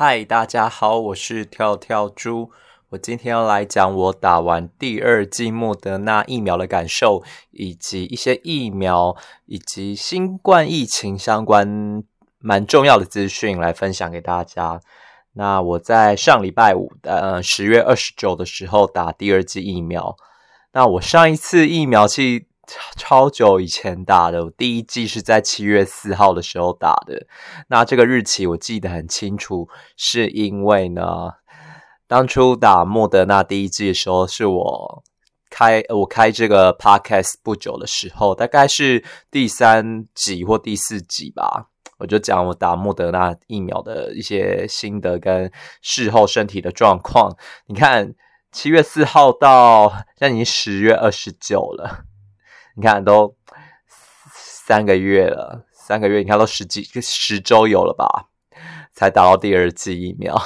嗨，大家好，我是跳跳猪。我今天要来讲我打完第2剂莫德纳疫苗的感受，以及一些疫苗以及新冠疫情相关蛮重要的资讯来分享给大家。那我在上礼拜五10月29的时候打第2剂疫苗。那我上一次疫苗是超久以前打的，我第1剂是在7月4号的时候打的。那这个日期我记得很清楚，是因为呢，当初打莫德纳第1剂的时候，是我开这个 podcast 不久的时候，大概是第3集或第4集吧，我就讲我打莫德纳疫苗的一些心得跟事后身体的状况。你看7月4号到现在已经10月29了，你看都3个月了，3个月你看都10周有了吧，才打到第2剂疫苗。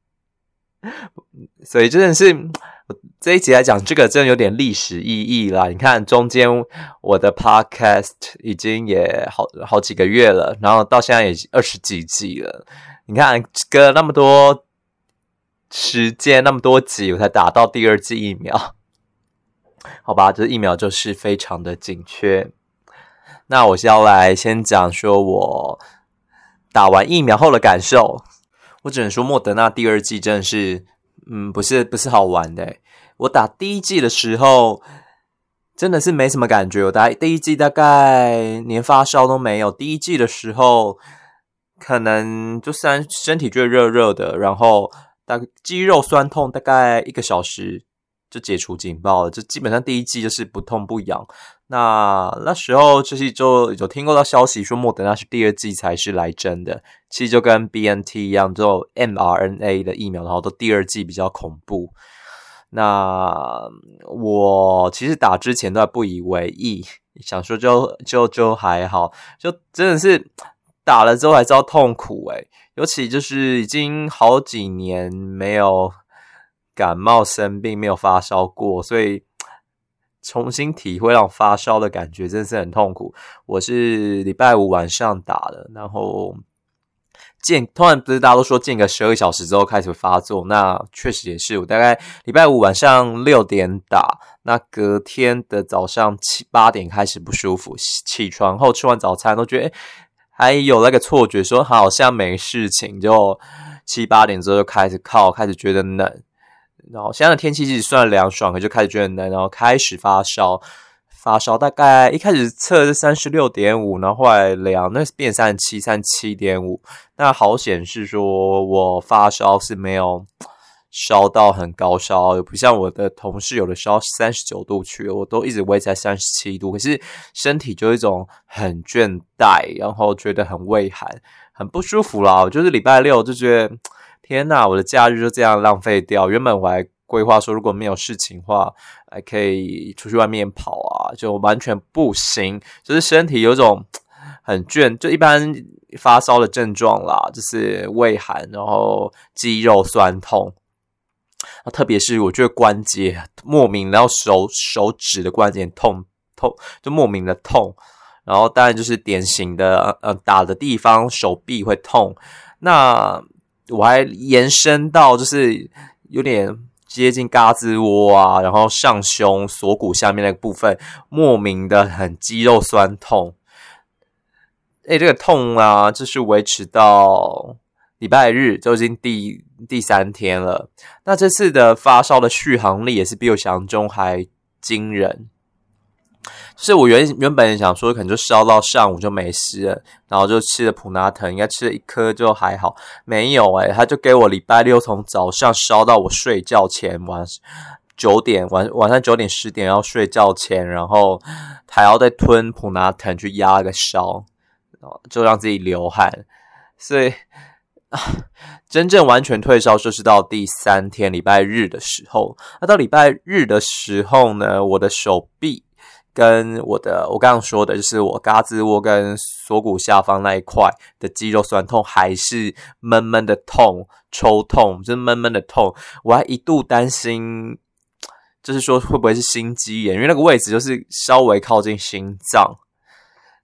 所以真的是我这一集来讲这个真的有点历史意义啦。你看中间我的 podcast 已经也好几个月了，然后到现在也20几集了，你看隔了那么多时间那么多集我才打到第2剂疫苗。好吧，这疫苗就是非常的紧缺。那我要来先讲说我打完疫苗后的感受。我只能说莫德纳第2剂真的是不是好玩的。我打第1剂的时候真的是没什么感觉，我打第1剂大概连发烧都没有。第1剂的时候可能就身体觉得热热的，然后大概肌肉酸痛，大概1个小时就解除警报了，就基本上第1剂就是不痛不痒。那时候就是就有听过到消息说莫德纳是第2剂才是来真的，其实就跟 BNT 一样，这种 mRNA 的疫苗，然后都第2剂比较恐怖。那我其实打之前都还不以为意，想说就还好，就真的是打了之后才知道痛苦尤其就是已经好几年没有感冒生病，没有发烧过，所以重新体会那种发烧的感觉真的是很痛苦。我是礼拜五晚上打的，然后通常不是大家都说间隔12个小时之后开始发作，那确实也是，我大概礼拜五晚上6点打，那隔天的早上8点开始不舒服，起床后吃完早餐都觉得还有那个错觉说好像没事情，就7、8点之后就开始觉得冷，然后现在的天气其实算凉爽，可就开始觉得冷，然后开始发烧大概一开始测是 36.5， 然后后来量那变 37.5， 那好显示说我发烧是没有烧到很高烧，也不像我的同事有的烧39度去了，我都一直维持在37度，可是身体就有一种很倦怠，然后觉得很畏寒，很不舒服啦。我就是礼拜六就觉得天哪，我的假日就这样浪费掉。原本我还规划说如果没有事情的话还可以出去外面跑啊，就完全不行，就是身体有种很倦，就一般发烧的症状啦，就是畏寒，然后肌肉酸痛，特别是我觉得关节莫名，然后手指的关节痛就莫名的痛，然后当然就是典型的打的地方手臂会痛，那我还延伸到就是有点接近胳肢窝啊，然后上胸锁骨下面那个部分莫名的很肌肉酸痛。这个痛啊就是维持到礼拜日就已经第3天了。那这次的发烧的续航力也是比我想象中还惊人。就是我原本想说可能就烧到上午就没事了，然后就吃了普拿疼，应该吃了1颗就还好，没有他就给我礼拜六从早上烧到我睡觉前晚上9点10点要睡觉前，然后还要再吞普拿疼去压个烧，就让自己流汗，所以真正完全退烧就是到第3天礼拜日的时候。那到礼拜日的时候呢，我的手臂跟我刚刚说的就是我胳肢窝跟锁骨下方那一块的肌肉酸痛还是闷闷的痛，抽痛，就是闷闷的痛。我还一度担心就是说会不会是心肌炎，因为那个位置就是稍微靠近心脏，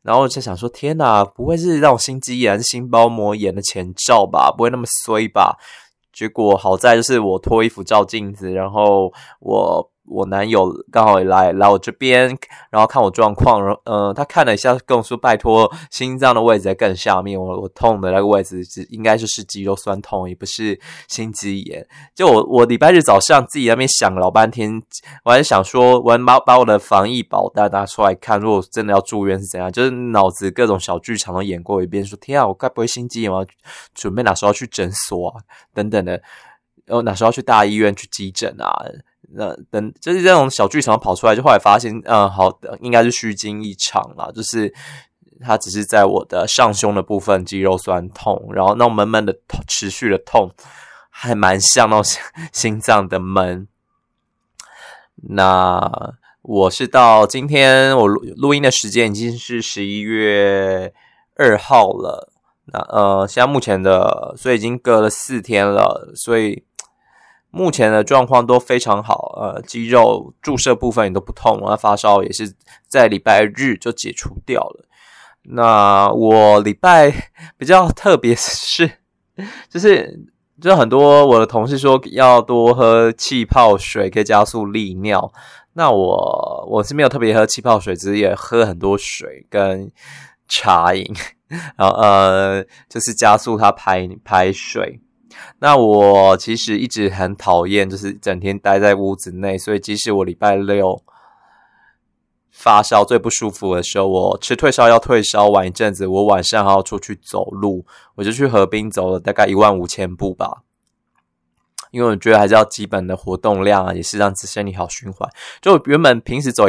然后就想说天哪，不会是那种心肌炎、心包膜炎的前兆吧？不会那么衰吧？结果好在就是我脱衣服照镜子，然后我男友刚好也来我这边，然后看我状况，他看了一下跟我说拜托，心脏的位置在更下面，我痛的那个位置应该就是肌肉酸痛，也不是心肌炎。就我礼拜日早上自己在那边想了老半天，我还是想说我还把我的防疫保单拿出来看，如果真的要住院是怎样，就是脑子各种小剧场都演过一遍，说天啊，我该不会心肌炎，我要准备哪时候要去诊所啊等等的，然后哪时候要去大医院去急诊啊，就是这种小剧场跑出来，就后来发现好的应该是虚惊一场啦，就是它只是在我的上胸的部分肌肉酸痛，然后那种闷闷的持续的痛还蛮像那种心脏的闷。那我是到今天我录音的时间已经是11月2号了，那现在目前的所以已经隔了4天了，所以目前的状况都非常好，肌肉注射部分也都不痛，那发烧也是在礼拜日就解除掉了。那我礼拜比较特别是就很多我的同事说要多喝气泡水可以加速利尿，那我是没有特别喝气泡水，只是也喝很多水跟茶饮，然后就是加速它排水。那我其实一直很讨厌就是整天待在屋子内，所以即使我礼拜六发烧最不舒服的时候，我吃退烧药退烧完一阵子，我晚上还要出去走路，我就去河滨走了大概15000步吧，因为我觉得还是要基本的活动量啊，也是让身体好循环。就原本平时走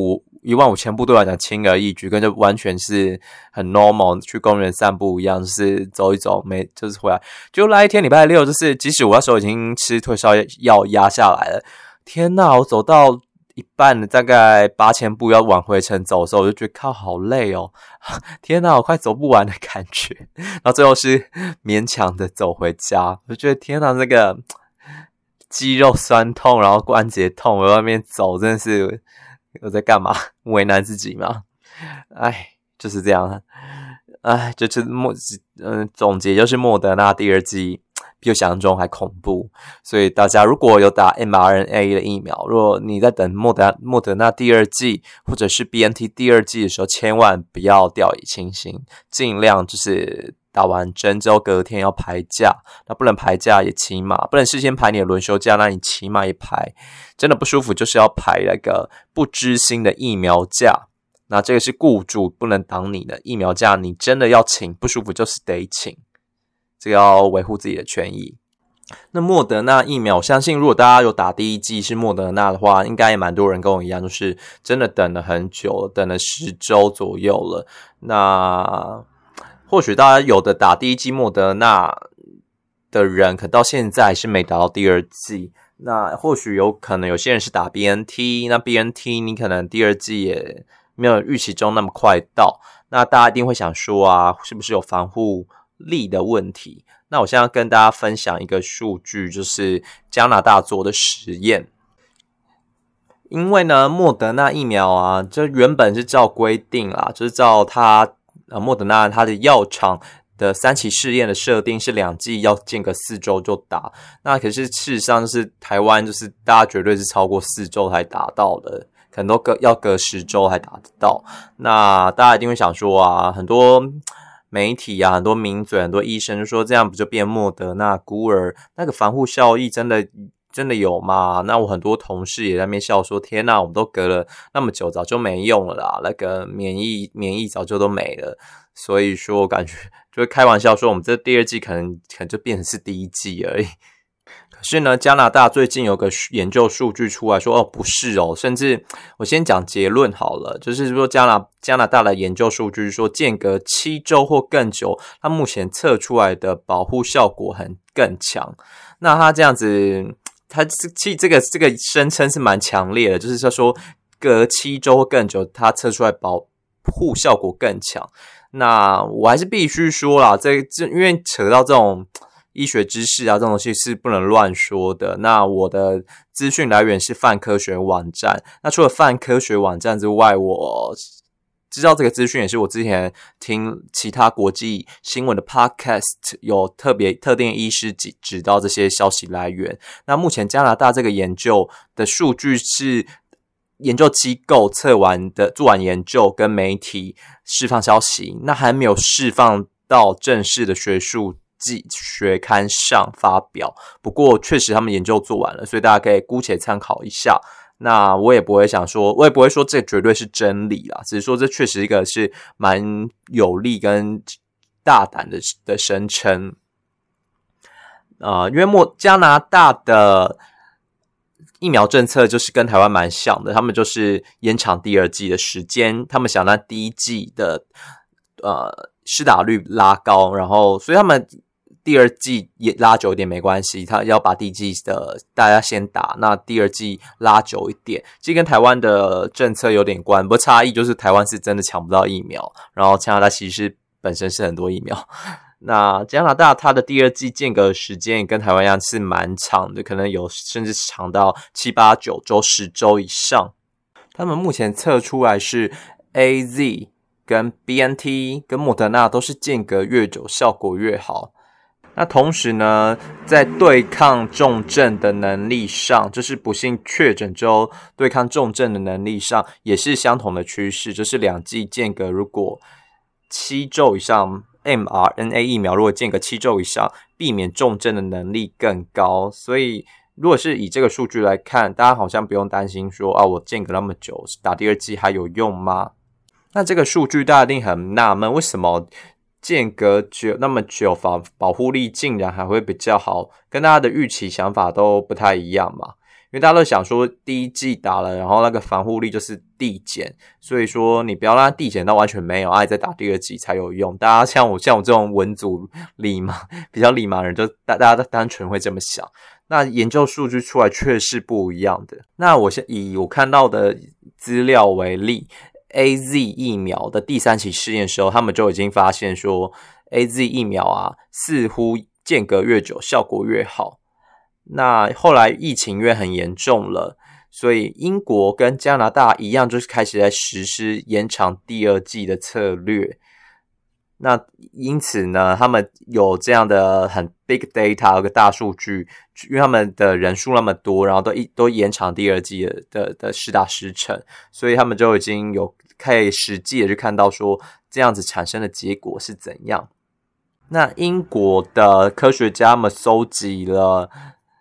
15000步对我来讲轻而易举，跟就完全是很 normal 去公园散步一样，就是走一走就是回来。就那一天礼拜六，就是即使我那时候已经吃退烧药压下来了，天哪，我走到一半的大概8000步要往回程走的时候，我就觉得靠好累哦，天哪，我快走不完的感觉。然后最后是勉强的走回家，我就觉得天哪，那个肌肉酸痛，然后关节痛，我在外面走真的是我在干嘛？为难自己吗？哎，就是这样。哎，就是总结就是莫德纳第二剂比我想象中还恐怖，所以大家如果有打 mRNA 的疫苗，如果你在等莫德纳第二剂或者是 BNT 第二剂的时候，千万不要掉以轻心，尽量就是打完针之后隔天要排假，那不能排假也起码不能事先排你的轮休假，那你起码也排，真的不舒服就是要排那个不支薪的疫苗假，那这个是雇主不能挡你的疫苗假，你真的要请，不舒服就是得请，这个要维护自己的权益。那莫德纳疫苗，我相信如果大家有打第一剂是莫德纳的话，应该也蛮多人跟我一样，就是真的等了很久了，等了10周左右了。那或许大家有的打第一剂莫德纳的人，可到现在是没打到第二剂。那或许有可能有些人是打 BNT， 那 BNT 你可能第二剂也没有预期中那么快到。那大家一定会想说啊，是不是有防护力的问题？那我现在跟大家分享一个数据，就是加拿大做的实验。因为呢，莫德纳疫苗啊，这原本是照规定啦，就是照它莫德纳它的药厂的3期试验的设定是2剂要间隔4周就打。那可是事实上就是台湾就是大家绝对是超过4周才打到的，可能都要隔10周才打得到。那大家一定会想说啊，很多媒体啊，很多名嘴，很多医生就说这样不就变莫德纳孤儿，那个防护效益真的有吗？那我很多同事也在那边笑说，天哪，我们都隔了那么久，早就没用了啦，那个免疫早就都没了。所以说我感觉就会开玩笑说，我们这第二季可能就变成是第一季而已。可是呢，加拿大最近有个研究数据出来说，不是哦，甚至我先讲结论好了，就是说加拿大的研究数据说，间隔7周或更久，它目前测出来的保护效果更强。那它这样子，它这个声称是蛮强烈的，就是说隔7周或更久，它测出来保护效果更强。那我还是必须说啦，这因为扯到这种医学知识啊，这种东西是不能乱说的。那我的资讯来源是泛科学网站。那除了泛科学网站之外，我知道这个资讯也是我之前听其他国际新闻的 podcast 有特定医师指到这些消息来源。那目前加拿大这个研究的数据是研究机构做完研究跟媒体释放消息，那还没有释放到正式的学术学刊上发表。不过确实他们研究做完了，所以大家可以姑且参考一下。那我也不会说这绝对是真理啦，只是说这确实一个是蛮有力跟大胆的声称。因为加拿大的疫苗政策就是跟台湾蛮像的，他们就是延长第二剂的时间，他们想让第一剂的施打率拉高，然后所以他们第二剂也拉久一点没关系，他要把第一剂的大家先打，那第二剂拉久一点，其实跟台湾的政策有点关，不过差异就是台湾是真的抢不到疫苗，然后加拿大其实本身是很多疫苗。那加拿大它的第二剂间隔时间也跟台湾一样是蛮长的，可能有甚至长到7、8、9周、10周以上。他们目前测出来是 AZ 跟 BNT 跟莫德纳都是间隔越久效果越好。那同时呢，在对抗重症的能力上，就是不幸确诊之后对抗重症的能力上也是相同的趋势，就是两剂间隔如果7周以上， mRNA 疫苗如果间隔7周以上，避免重症的能力更高。所以如果是以这个数据来看，大家好像不用担心说我间隔那么久打第二剂还有用吗？那这个数据大家一定很纳闷，为什么间隔那么久保护力竟然还会比较好，跟大家的预期想法都不太一样嘛。因为大家都想说第一剂打了，然后那个防护力就是递减，所以说你不要让它递减到完全没有，再打第二剂才有用。大家像我这种文组比较理盲的人，就大家单纯会这么想。那研究数据出来却是不一样的。那我先以我看到的资料为例，AZ 疫苗的第3期试验的时候，他们就已经发现说 AZ 疫苗似乎间隔越久效果越好。那后来疫情因为很严重了，所以英国跟加拿大一样，就是开始在实施延长第二剂的策略。那因此呢，他们有这样的很 big data 有个大数据，因为他们的人数那么多，然后都延长第二剂的施打时程，所以他们就已经有可以实际的去看到说这样子产生的结果是怎样。那英国的科学家们搜集了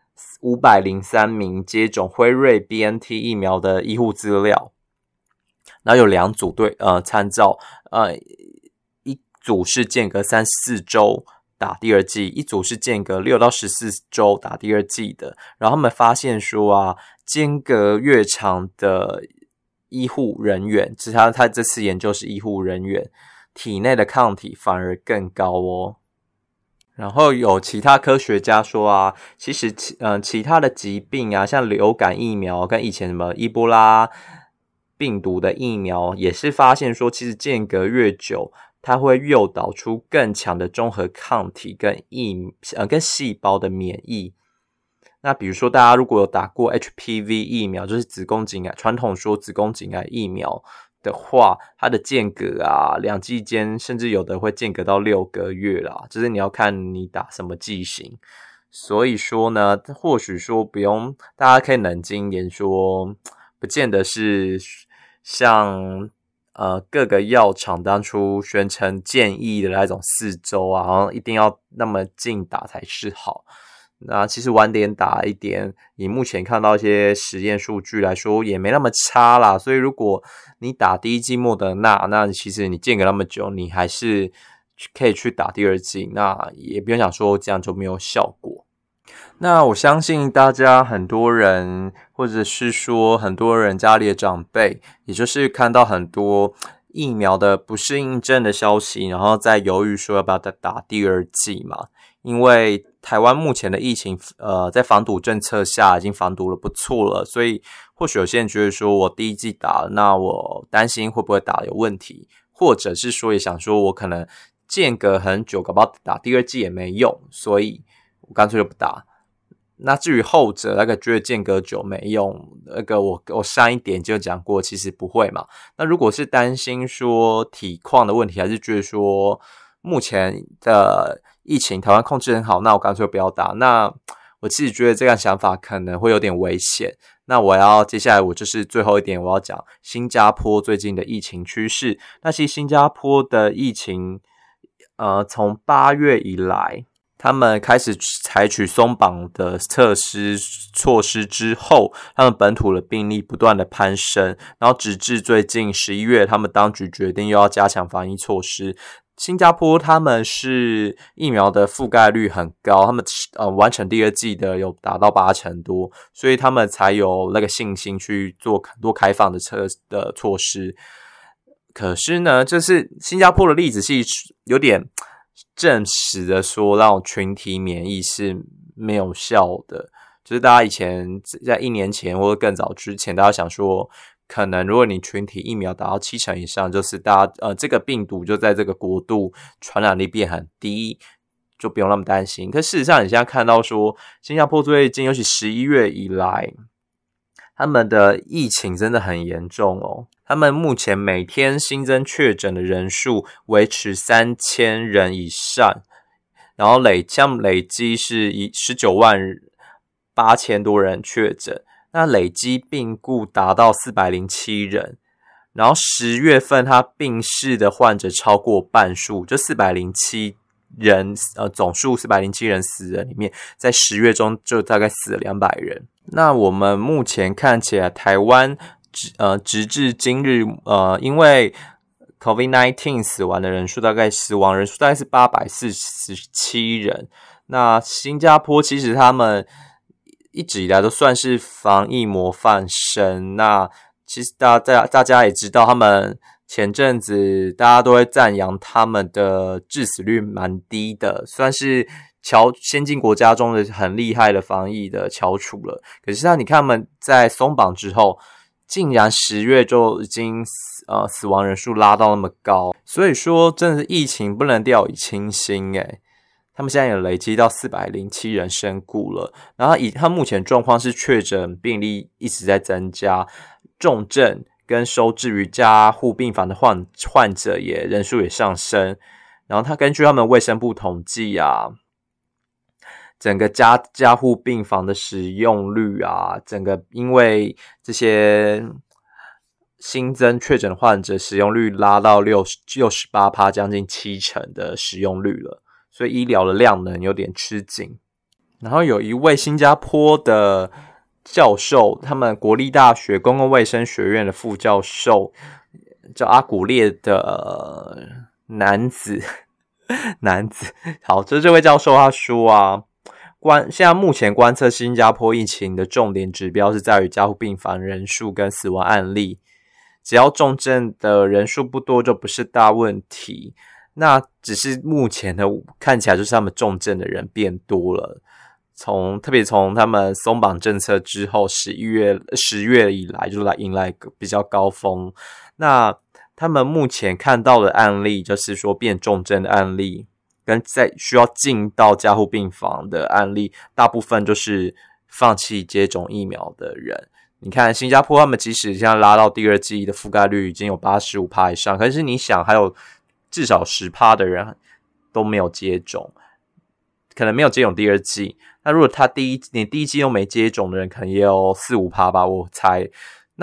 503名接种辉瑞 BNT 疫苗的医护资料，然后有2组参照，一组是间隔3、4周打第二剂，一组是间隔6到14周打第二剂的。然后他们发现说间隔越长的医护人员，其实他这次研究是医护人员体内的抗体反而更高哦。然后有其他科学家说其实其他的疾病像流感疫苗跟以前什么伊波拉病毒的疫苗，也是发现说其实间隔越久，它会诱导出更强的中和抗体跟细胞的免疫。那比如说大家如果有打过 HPV 疫苗，就是子宫颈癌，传统说子宫颈癌疫苗的话，它的间隔2剂间甚至有的会间隔到6个月啦，就是你要看你打什么剂型。所以说呢，或许说不用，大家可以冷静一点说，不见得是像各个药厂当初宣称建议的那种4周好像一定要那么近打才是好。那其实晚点打一点，以目前看到一些实验数据来说也没那么差啦。所以如果你打第一剂莫德纳，那其实你间隔那么久，你还是可以去打第二剂，那也不用想说这样就没有效果。那我相信大家很多人，或者是说很多人家里的长辈，也就是看到很多疫苗的不适应症的消息，然后再犹豫说要不要打第二剂嘛。因为台湾目前的疫情在防堵政策下已经防堵了不错了，所以或许有些人觉得说我第一剂打了，那我担心会不会打有问题，或者是说也想说我可能间隔很久，搞不好打第二剂也没用，所以我干脆就不打。 那至于后者那个觉得间隔久没用，那个我上一点就讲过，其实不会嘛。那如果是担心说体况的问题，还是觉得说目前的疫情台湾控制很好，那我干脆不要打。那我其实觉得这个想法可能会有点危险。那接下来我就是最后一点，我要讲新加坡最近的疫情趋势。那其实新加坡的疫情从8月以来，他们开始采取松绑的措施之后，他们本土的病例不断的攀升，然后直至最近11月，他们当局决定又要加强防疫措施。新加坡他们是疫苗的覆盖率很高，他们完成第2剂的有达到80%多，所以他们才有那个信心去做很多开放的措施。可是呢，就是新加坡的例子是有点证实的说，那种群体免疫是没有效的。就是大家以前在1年前或者更早之前，大家想说，可能如果你群体疫苗达到70%以上，就是这个病毒就在这个国度传染力变很低，就不用那么担心。可事实上，你现在看到说，新加坡最近尤其11月以来，他们的疫情真的很严重哦。他们目前每天新增确诊的人数维持3000人以上，然后累积是19万8000多人确诊，那累积病故达到407人，然后10月份他病逝的患者超过半数，就407人总数407人死人里面，在10月中就大概死了200人。那我们目前看起来台湾直至今日因为 COVID-19 死亡人数大概是847人。那新加坡其实他们一直以来都算是防疫模范生，那其实大家也知道，他们前阵子大家都会赞扬他们的致死率蛮低的，算是先进国家中的很厉害的防疫的翘楚了。可是你看他们在松绑之后，竟然10月就已经死亡人数拉到那么高，所以说真的是疫情不能掉以轻心诶。他们现在也累积到407人身故了，然后他目前状况是确诊病例一直在增加，重症跟收治于加护病房的患者人数也上升。然后他根据他们卫生部统计啊，整个加护病房的使用率啊，整个因为这些新增确诊患者使用率拉到68%，将近70%的使用率了。所以医疗的量能有点吃紧。然后有一位新加坡的教授，他们国立大学公共卫生学院的副教授叫阿古列的男子，好，这位教授他说啊，现在目前观测新加坡疫情的重点指标是在于加护病房人数跟死亡案例，只要重症的人数不多就不是大问题。那只是目前的看起来就是他们重症的人变多了，特别从他们松绑政策之后10月以来就迎来比较高峰。那他们目前看到的案例就是说变重症的案例跟在需要进到加护病房的案例，大部分就是放弃接种疫苗的人。你看新加坡他们即使现在拉到第2剂的覆盖率已经有 85% 以上，可是你想还有至少 10% 的人都没有接种，可能没有接种第2剂。那如果连第1剂都没接种的人，可能也有 4-5% 吧，我猜。那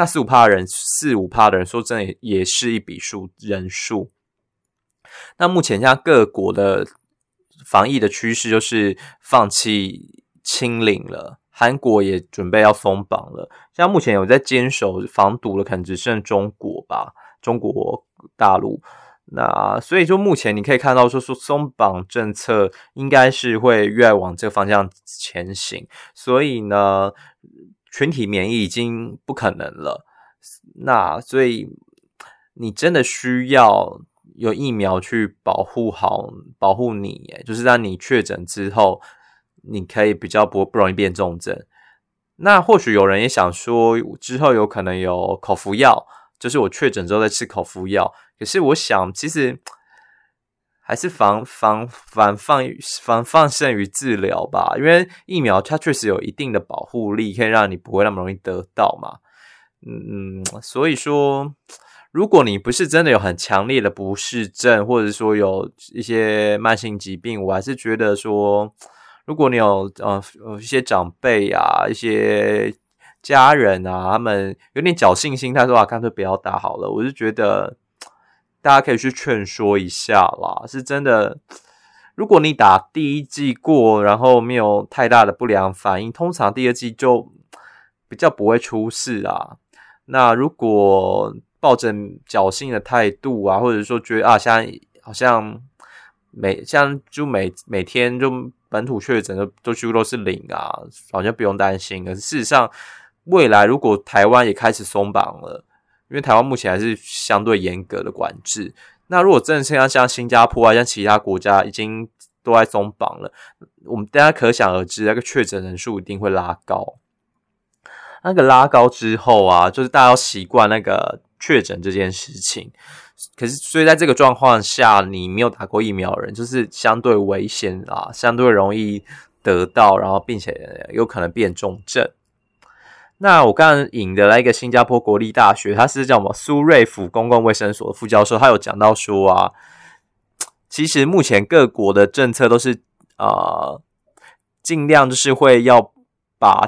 4-5% 的人说真的也是一笔人数。那目前现在各国的防疫的趋势就是放弃清零了，韩国也准备要松绑了。像目前有在坚守防堵的可能只剩中国吧，中国大陆。那所以就目前你可以看到说松绑政策应该是会越来往这个方向前行，所以呢群体免疫已经不可能了。那所以你真的需要有疫苗去保护你，就是让你确诊之后你可以比较不容易变重症。那或许有人也想说之后有可能有口服药，就是我确诊之后再吃口服药。可是我想其实还是防胜于治疗吧，因为疫苗它确实有一定的保护力，可以让你不会那么容易得到嘛。所以说，如果你不是真的有很强烈的不适症，或者说有一些慢性疾病，我还是觉得说，如果你有一些长辈啊，一些家人啊，他们有点侥幸心态说干脆不要打好了，我就觉得大家可以去劝说一下啦，是真的。如果你打第一剂过，然后没有太大的不良反应，通常第二剂就比较不会出事啊。那如果抱着侥幸的态度啊，或者说觉得现在好像每天就本土确诊都几乎都是0啊，好像不用担心。可是事实上，未来如果台湾也开始松绑了，因为台湾目前还是相对严格的管制。那如果真的是像新加坡啊，像其他国家已经都在松绑了，我们大家可想而知，那个确诊人数一定会拉高。那个拉高之后啊，就是大家要习惯那个确诊这件事情。可是，所以在这个状况下，你没有打过疫苗的人，就是相对危险啊，相对容易得到，然后并且有可能变重症。那我刚刚引的那一个新加坡国立大学，他是叫什么苏瑞府公共卫生所的副教授，他有讲到说啊，其实目前各国的政策都是尽量就是会要把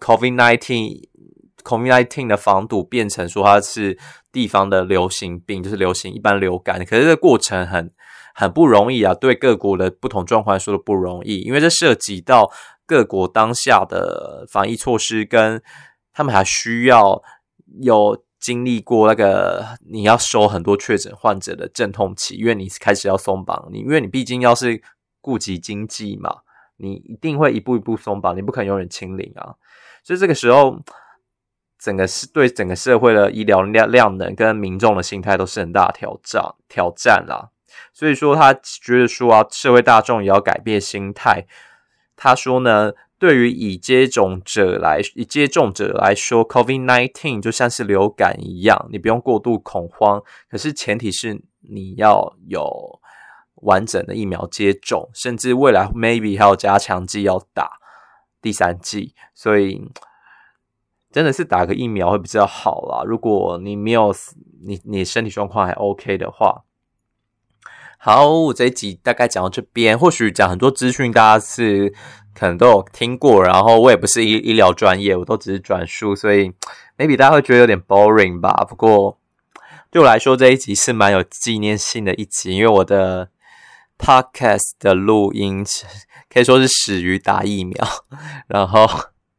COVID-19 的防堵变成说它是地方的流行病，就是一般流感。可是这个过程很不容易啊，对各国的不同状况来说都不容易，因为这涉及到各国当下的防疫措施，跟他们还需要有经历过那个你要收很多确诊患者的阵痛期，因为你开始要松绑，因为你毕竟要是顾及经济嘛，你一定会一步一步松绑，你不可能永远清零啊。所以这个时候对整个社会的医疗量能跟民众的心态都是很大的挑战啦。所以说他觉得说社会大众也要改变心态。他说呢，对于已接种者来说 COVID-19 就像是流感一样，你不用过度恐慌，可是前提是你要有完整的疫苗接种，甚至未来 maybe 还有加强剂要打第3剂，所以真的是打个疫苗会比较好啦，如果你没有你身体状况还 OK 的话。好，我这一集大概讲到这边，或许讲很多资讯大家是可能都有听过，然后我也不是医疗专业，我都只是转述，所以 maybe 大家会觉得有点 boring 吧。不过对我来说这一集是蛮有纪念性的一集，因为我的 podcast 的录音可以说是始于打疫苗，然后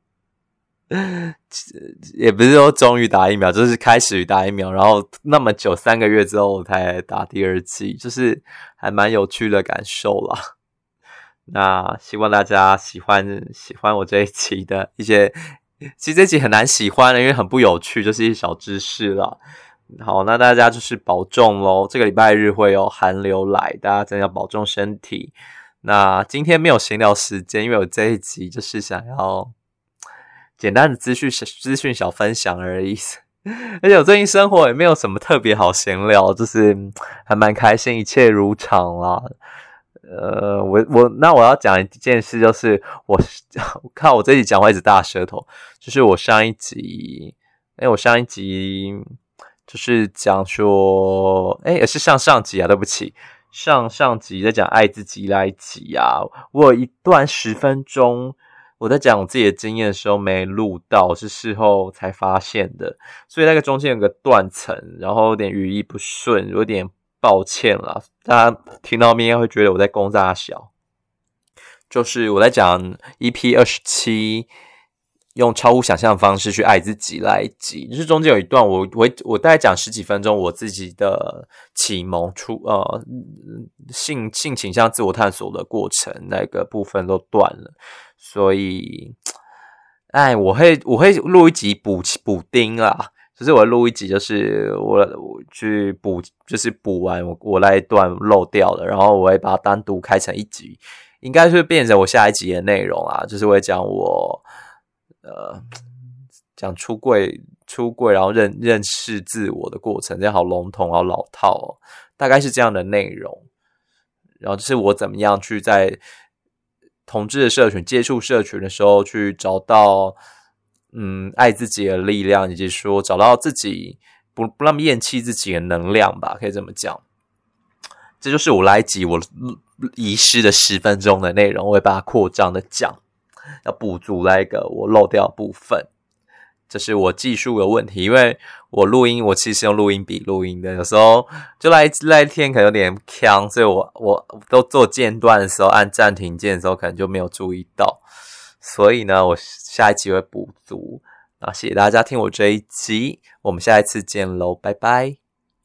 也不是说终于打疫苗，就是开始于打疫苗，然后那么久3个月之后我才打第2剂，就是还蛮有趣的感受啦。那希望大家喜欢我这一期的一些，其实这一集很难喜欢的，因为很不有趣，就是一些小知识啦。好，那大家就是保重咯，这个礼拜日会有寒流来，大家真的要保重身体。那今天没有闲聊时间，因为我这一集就是想要简单的资讯小分享而已，而且我最近生活也没有什么特别好闲聊，就是还蛮开心，一切如常啦。我要讲一件事，就是我看我这一集讲话一直大舌头，就是我上一集就是讲说，是上集啊，对不起，上集在讲爱自己那一集啊，我有一段10分钟。我在讲我自己的经验的时候没录到，是事后才发现的，所以那个中间有个断层，然后有点语义不顺，有点抱歉啦，大家听到面应该会觉得我在攻大小。就是我在讲 EP27 用超乎想象的方式去爱自己那一集，就是中间有一段我大概讲10几分钟我自己的启蒙性倾向自我探索的过程，那个部分都断了。所以我会录一集补丁啦，就是我录一集，就是我去补完我那一段漏掉了，然后我会把它单独开成一集，应该是变成我下一集的内容啦，就是会讲我讲出柜，然后认识自我的过程，这样好笼统好老套哦，大概是这样的内容。 然后就是我怎么样去在同志的社群接触社群的时候去找到爱自己的力量，以及说找到自己不那么厌弃自己的能量吧，可以这么讲。这就是我来集我遗失的10分钟的内容，我会把它扩张的讲，要补足那个我漏掉的部分。这是我技术的问题，因为我录音，我其实用录音笔录音的，有时候就那一天可能有点呛，所以我都做间断的时候按暂停键的时候可能就没有注意到，所以呢我下一集会补足。那谢谢大家听我这一集，我们下一次见喽，拜拜。